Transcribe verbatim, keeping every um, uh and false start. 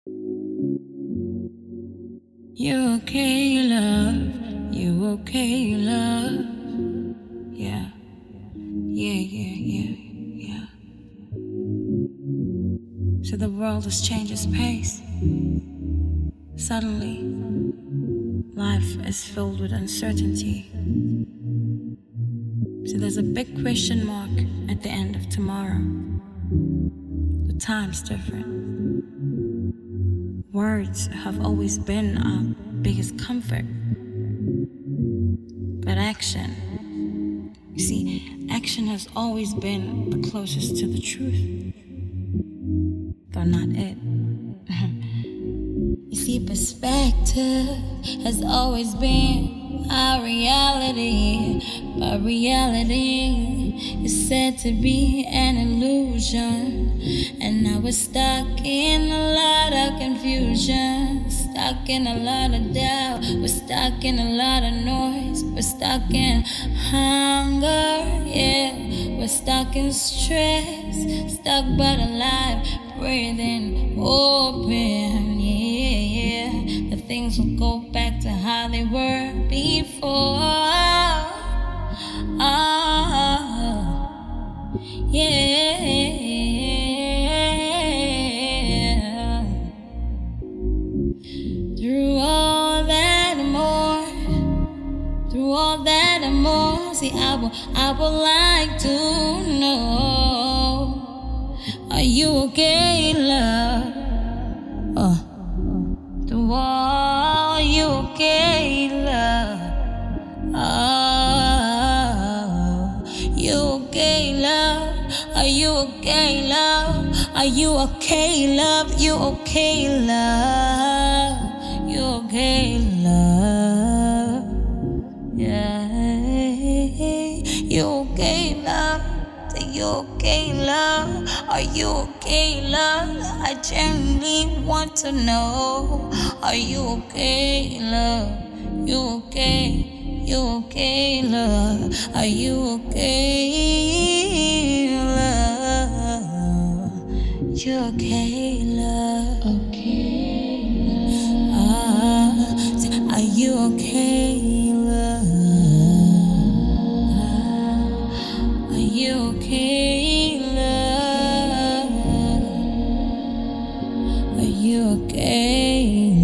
You okay, love? You okay, love? Yeah, yeah, yeah, yeah, yeah. So the world has changed its pace. Suddenly, life is filled with uncertainty. So there's a big question mark at the end of tomorrow. The time's different. Words have always been our biggest comfort. But action, you see, action has always been the closest to the truth, though not it. You see, perspective has always been our reality, but reality is said to be an illusion. And now we're stuck in a lot of confusion, stuck in a lot of doubt, we're stuck in a lot of noise, we're stuck in hunger, yeah, we're stuck in stress, stuck but alive, breathing open, yeah, the things will go back to how they were before. Oh, yeah. Through all that and more, through all that and more, see, I would, I would like to know, are you okay, love? Uh, through all, are you okay, love? Oh, you okay, love? Are you okay, love? Are you okay, love? You okay, love? You okay, love? Yeah. You okay, love? Are you okay, love? Are you okay, love? I genuinely want to know. Are you okay, love? You okay? You okay, love? Are you okay, love? You okay, love? Okay, love. Ah, are you okay, love? Are you okay, love? Are you okay,